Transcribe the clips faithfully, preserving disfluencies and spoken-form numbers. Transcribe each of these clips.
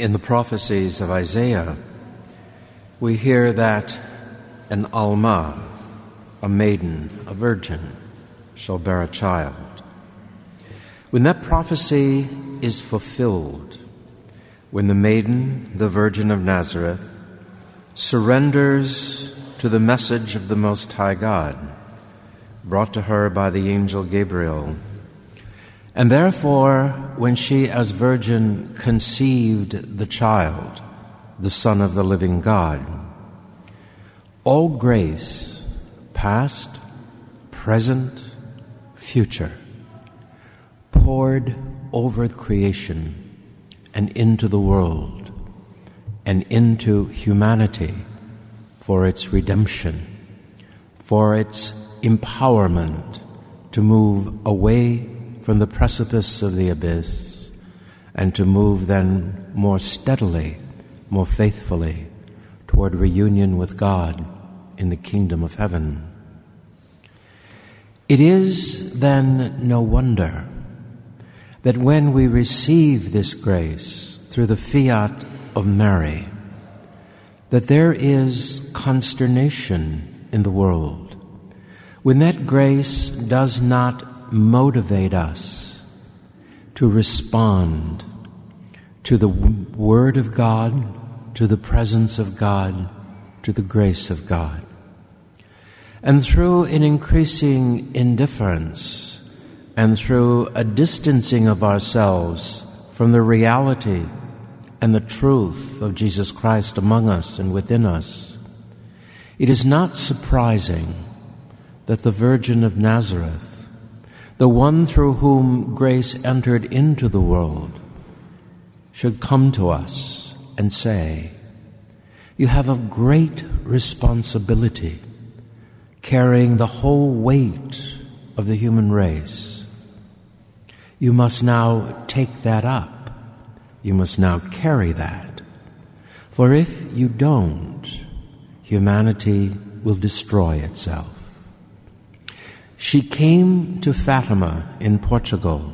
In the prophecies of Isaiah, we hear that an Alma, a maiden, a virgin, shall bear a child. When that prophecy is fulfilled, when the maiden, the Virgin of Nazareth, surrenders to the message of the Most High God, brought to her by the angel Gabriel, and therefore, when she as virgin conceived the child, the Son of the living God, all grace, past, present, future, poured over creation and into the world and into humanity for its redemption, for its empowerment to move away from the precipice of the abyss and to move then more steadily, more faithfully toward reunion with God in the kingdom of heaven. It is then no wonder that when we receive this grace through the fiat of Mary, that there is consternation in the world, when that grace does not motivate us to respond to the Word of God, to the presence of God, to the grace of God. And through an increasing indifference and through a distancing of ourselves from the reality and the truth of Jesus Christ among us and within us, it is not surprising that the Virgin of Nazareth, the one through whom grace entered into the world, should come to us and say, "You have a great responsibility carrying the whole weight of the human race. You must now take that up. You must now carry that. For if you don't, humanity will destroy itself." She came to Fatima in Portugal,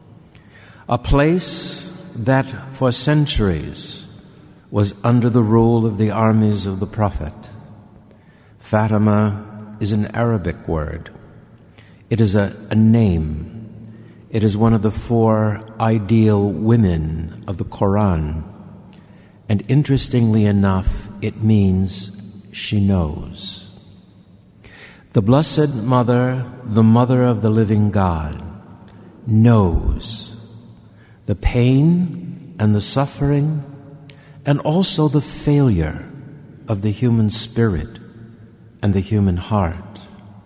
a place that for centuries was under the rule of the armies of the Prophet. Fatima is an Arabic word. It is a, a name. It is one of the four ideal women of the Quran. And interestingly enough, it means she knows. The Blessed Mother, the Mother of the living God, knows the pain and the suffering and also the failure of the human spirit and the human heart.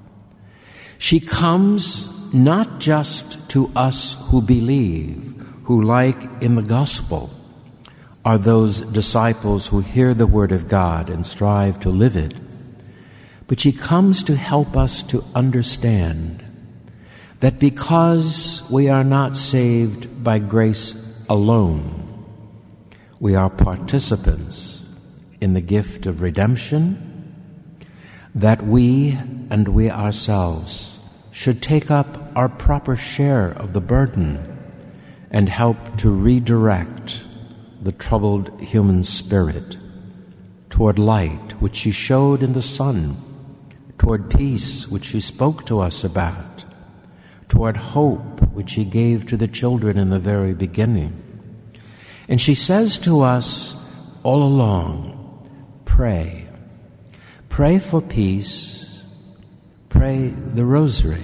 She comes not just to us who believe, who, like in the gospel, are those disciples who hear the word of God and strive to live it, but she comes to help us to understand that because we are not saved by grace alone, we are participants in the gift of redemption, that we and we ourselves should take up our proper share of the burden and help to redirect the troubled human spirit toward light, which she showed in the sun, toward peace, which she spoke to us about, toward hope, which she gave to the children in the very beginning. And she says to us all along, pray. Pray for peace. Pray the rosary.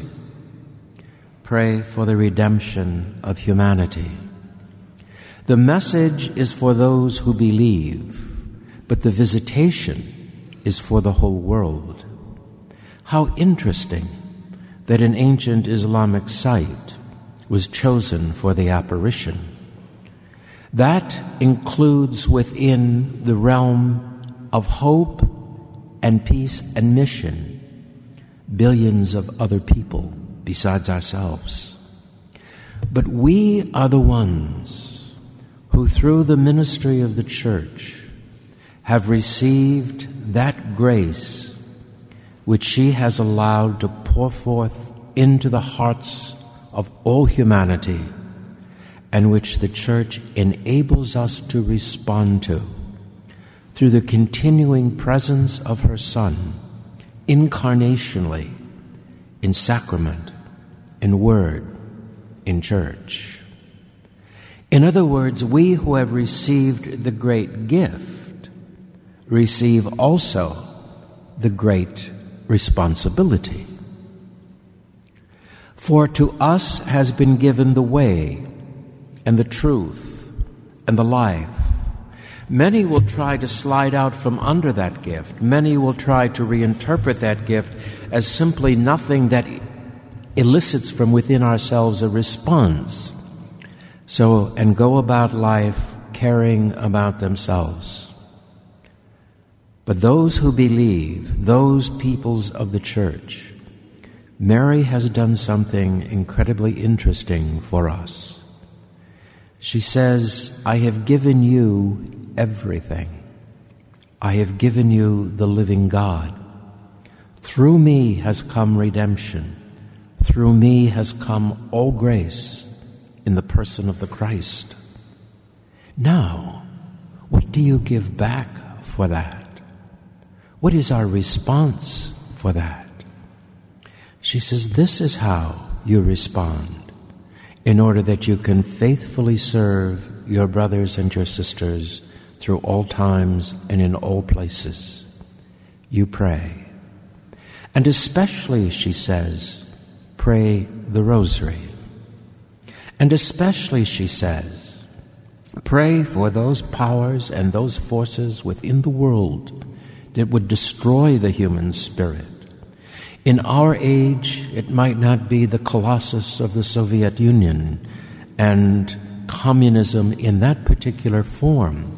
Pray for the redemption of humanity. The message is for those who believe, but the visitation is for the whole world. How interesting that an ancient Islamic site was chosen for the apparition. That includes within the realm of hope and peace and mission billions of other people besides ourselves. But we are the ones who, through the ministry of the Church, have received that grace which she has allowed to pour forth into the hearts of all humanity and which the Church enables us to respond to through the continuing presence of her Son, incarnationally, in sacrament, in word, in church. In other words, we who have received the great gift receive also the great responsibility. For to us has been given the way and the truth and the life. Many will try to slide out from under that gift. Many will try to reinterpret that gift as simply nothing that elicits from within ourselves a response. So, and go about life caring about themselves. But those who believe, those peoples of the Church, Mary has done something incredibly interesting for us. She says, I have given you everything. I have given you the living God. Through me has come redemption. Through me has come all grace in the person of the Christ. Now, what do you give back for that? What is our response for that? She says, this is how you respond in order that you can faithfully serve your brothers and your sisters through all times and in all places. You pray. And especially, she says, pray the rosary. And especially, she says, pray for those powers and those forces within the world that would destroy the human spirit. In our age, it might not be the colossus of the Soviet Union and communism in that particular form.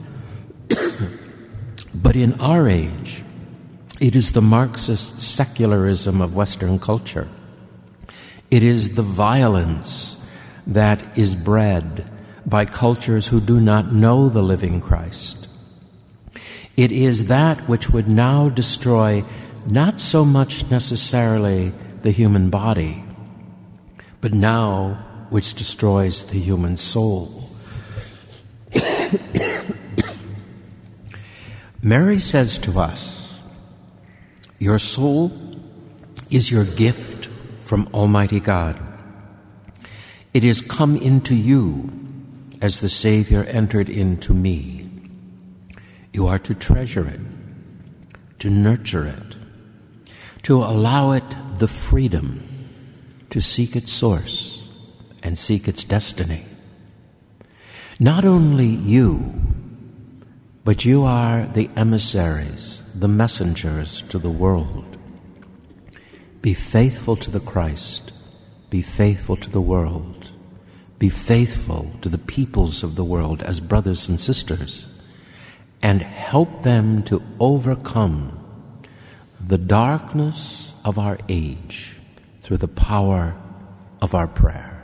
But in our age, it is the Marxist secularism of Western culture. It is the violence that is bred by cultures who do not know the living Christ. It is that which would now destroy not so much necessarily the human body, but now which destroys the human soul. Mary says to us, your soul is your gift from Almighty God. It is come into you as the Savior entered into me. You are to treasure it, to nurture it, to allow it the freedom to seek its source and seek its destiny. Not only you, but you are the emissaries, the messengers to the world. Be faithful to the Christ. Be faithful to the world. Be faithful to the peoples of the world as brothers and sisters, and help them to overcome the darkness of our age through the power of our prayer.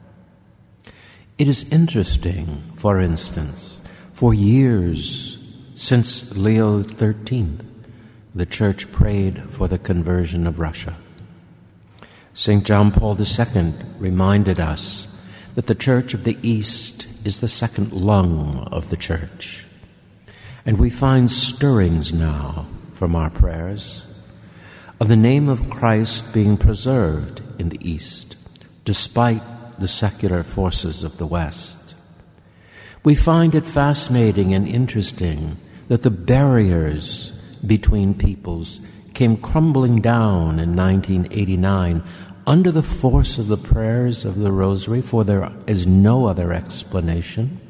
It is interesting, for instance, for years since Leo the thirteenth, the Church prayed for the conversion of Russia. Saint John Paul the Second reminded us that the Church of the East is the second lung of the Church. And we find stirrings now from our prayers of the name of Christ being preserved in the East, despite the secular forces of the West. We find it fascinating and interesting that the barriers between peoples came crumbling down in nineteen eighty-nine under the force of the prayers of the Rosary, for there is no other explanation.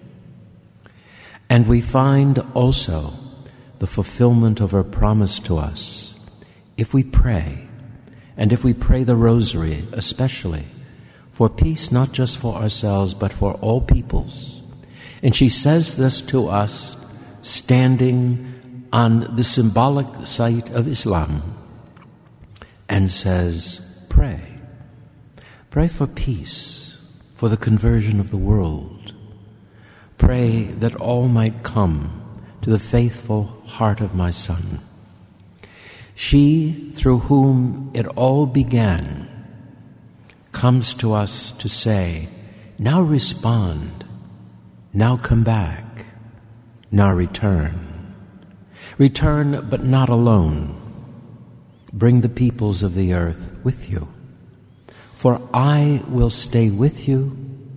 And we find also the fulfillment of her promise to us. If we pray, and if we pray the Rosary especially, for peace not just for ourselves but for all peoples. And she says this to us standing on the symbolic site of Islam and says, pray. Pray for peace, for the conversion of the world. Pray that all might come to the faithful heart of my Son. She, through whom it all began, comes to us to say, now respond Now come back. Now return. Return, but not alone. Bring the peoples of the earth with you. For I will stay with you,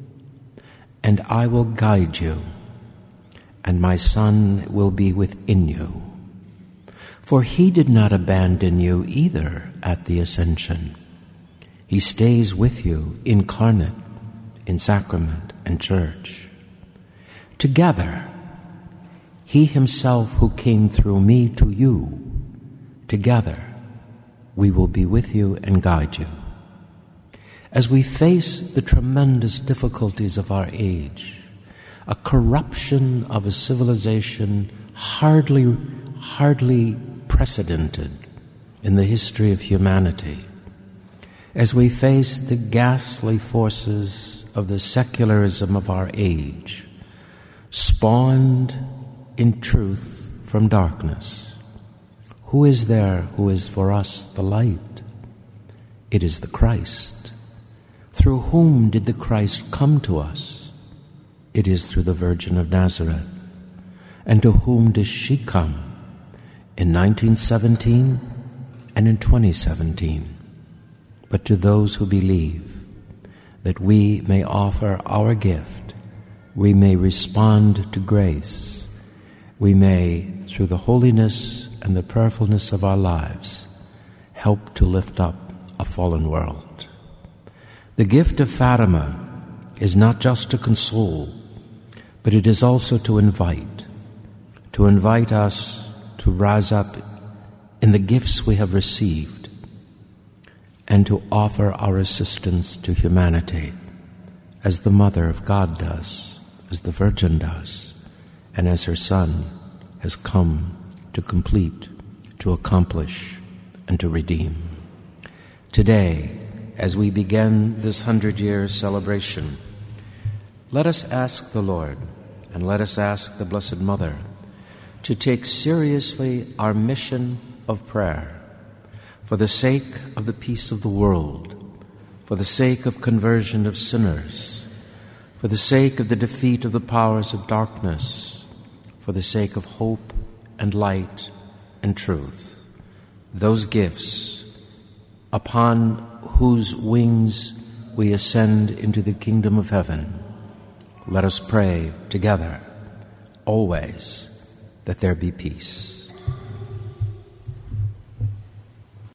and I will guide you, and my Son will be within you. For he did not abandon you either at the ascension. He stays with you incarnate in sacrament and church. Together, he himself who came through me to you, together we will be with you and guide you. As we face the tremendous difficulties of our age, a corruption of a civilization hardly, hardly precedented in the history of humanity, as we face the ghastly forces of the secularism of our age, spawned in truth from darkness, who is there who is for us the light? It is the Christ. Through whom did the Christ come to us? It is through the Virgin of Nazareth. And to whom does she come? In nineteen seventeen and in twenty seventeen. But to those who believe, that we may offer our gift, we may respond to grace, we may, through the holiness and the prayerfulness of our lives, help to lift up a fallen world. The gift of Fatima is not just to console, but it is also to invite, to invite us to rise up in the gifts we have received and to offer our assistance to humanity as the Mother of God does, as the Virgin does, and as her Son has come to complete, to accomplish, and to redeem. Today, as we begin this hundred-year celebration, let us ask the Lord, and let us ask the Blessed Mother, to take seriously our mission of prayer for the sake of the peace of the world, for the sake of conversion of sinners, for the sake of the defeat of the powers of darkness, for the sake of hope and light and truth, those gifts upon whose wings we ascend into the kingdom of heaven. Let us pray together, always, that there be peace.